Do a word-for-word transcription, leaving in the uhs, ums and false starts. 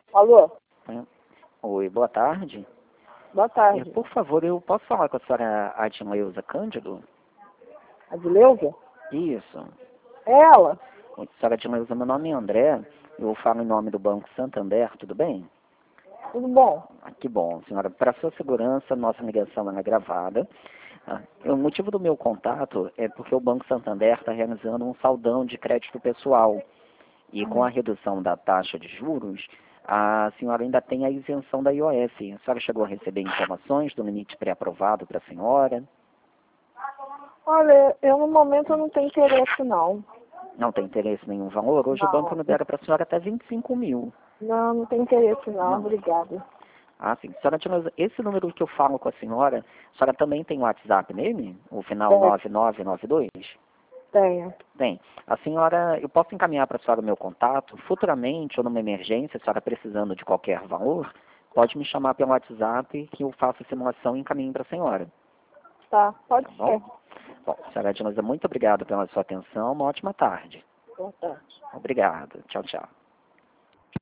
Alô? É. Oi, boa tarde. Boa É, tarde. por favor, eu posso falar com a senhora Adileuza Cândido? Adileuza? Isso. É ela? Oi, senhora Adileuza, meu nome é André. Eu falo em nome do Banco Santander, tudo bem? Tudo bom? Ah, que bom, senhora. Para sua segurança, nossa ligação ela é gravada. Ah, o motivo do meu contato é porque o Banco Santander está realizando um saldão de crédito pessoal. E com a redução da taxa de juros, a senhora ainda tem a isenção da I O F. A senhora chegou a receber informações do limite pré-aprovado para a senhora? Olha, eu no momento eu não tenho interesse não. Não tem interesse em nenhum valor? Hoje o banco Não. libera para a senhora até vinte e cinco mil. Não, não tenho interesse não, Não. obrigada. Ah, sim. Senhora Tinosa, esse número que eu falo com a senhora, a senhora também tem WhatsApp nele? O final É, nove nove nove dois? tenho. Tem. A senhora, eu posso encaminhar para a senhora o meu contato. Futuramente, ou numa emergência, a senhora precisando de qualquer valor, pode me chamar pelo WhatsApp que eu faço a simulação e encaminho para a senhora. Tá, pode Tá ser. bom? Bom, senhora Dinosa, muito obrigado pela sua atenção. Uma ótima tarde. Boa tarde. Obrigado. Tchau, tchau.